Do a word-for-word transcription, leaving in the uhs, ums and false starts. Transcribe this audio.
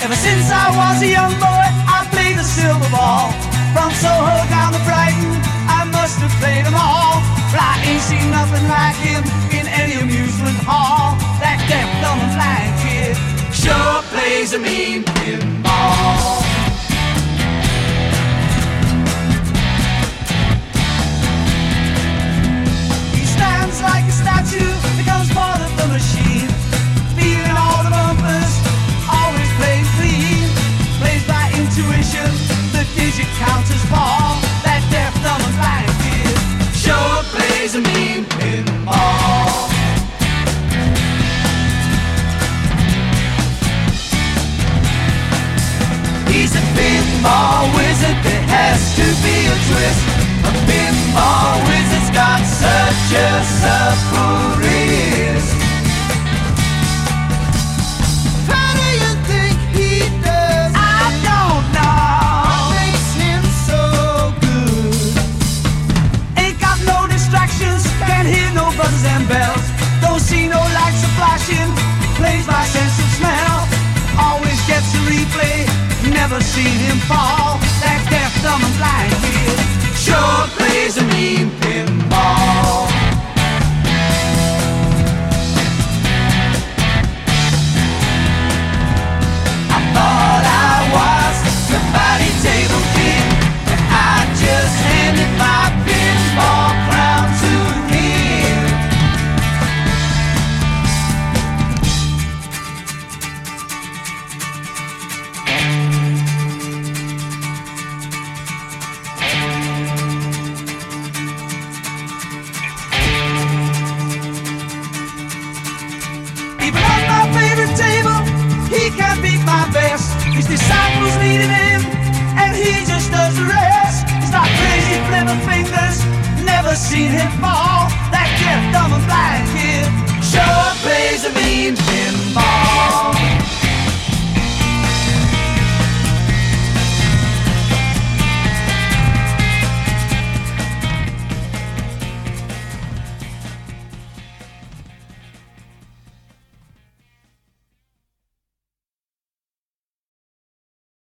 Ever since I was a young boy, I played the silver ball. From Soho down to Brighton, I must have played them all. But I ain't seen nothing like him in any amusement hall. That deaf, dumb and blind kid sure plays a mean pinball. He stands like a statue, becomes part of the machine. Feeling all the bumpers, always playing clean. Plays by intuition, the digit counters fall. That deaf, dumb and blind kid sure plays a mean pinball. He's a pinball wizard, there has to be a twist. A pinball wizard's got such a supple wrist. How do you think he does it? I don't know. What makes him so good? Ain't got no distractions, can't hear no buzzers and bells. Don't see no lights are flashing, plays by sense of smell. Always gets a replay, never seen him fall. That deaf, dumb and blind kid sure plays a mean pinball. I thought I was the body table king, and I just handed my pinball crown to him. Even on my favorite table, he can't beat my best. His disciples needed him, and he just does the rest. He's not crazy, flipping fingers, never seen him fall. That deaf, dumb and blind kid sure plays a mean pinball.